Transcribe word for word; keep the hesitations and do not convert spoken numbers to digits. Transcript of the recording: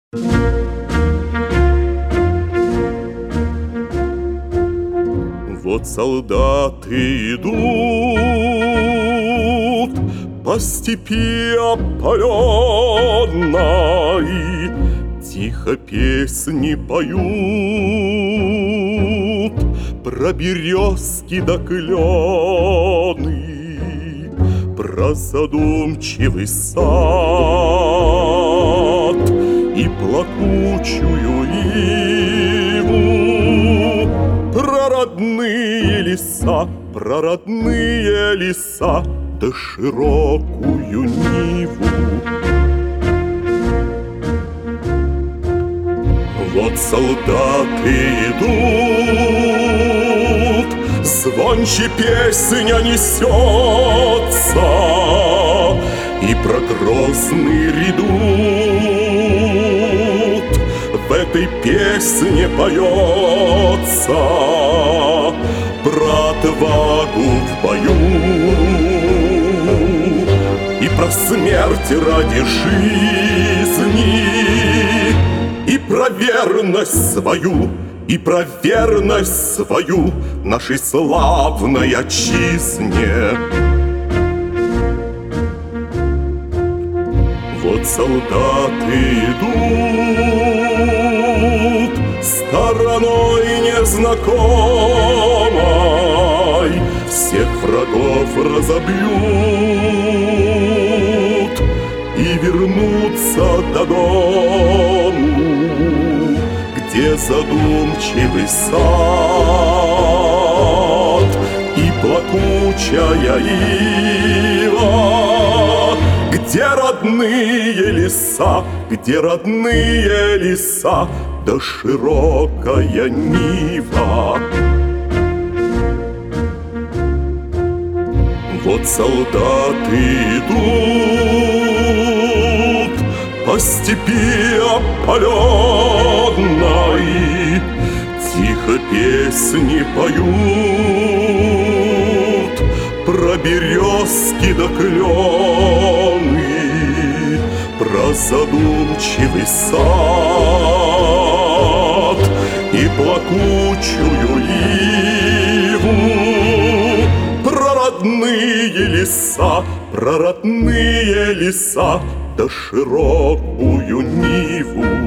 Вот солдаты идут по степи опаленной, тихо песни поют про березки да клены, про задумчивый сад и плакучую иву, про родные леса, про родные леса да широкую Ниву. Вот солдаты идут, звонче песня несется, и про Грозный редут в этой песне поется, про отвагу в бою и про смерть ради жизни, и про верность свою, и про верность свою нашей славной отчизне. Вот солдаты идут стороной незнакомой, всех врагов разобьют и вернутся до дому, где задумчивый сад и плакучая ива, где родные леса, где родные леса да широкая Нива. Вот солдаты идут по степи опаленной, тихо песни поют про березки да клены, про задумчивый сад и плакучую иву, про родные леса, про родные леса да широкую Ниву.